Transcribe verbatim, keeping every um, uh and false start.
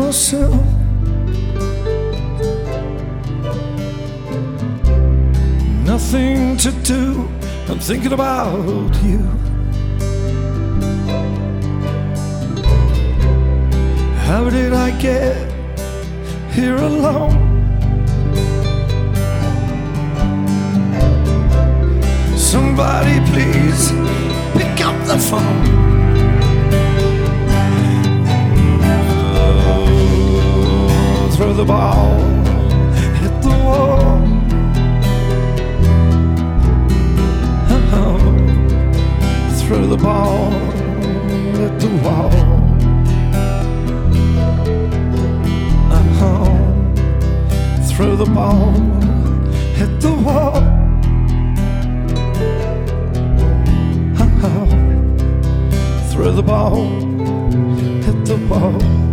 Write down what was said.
soon. Nothing to do, I'm thinking about you. How did I get here alone? Somebody please pick up the phone. Oh, throw the ball, hit the wall. Oh, throw the ball, hit the wall. Throw the ball, hit the wall. Oh, throw the ball, hit the wall.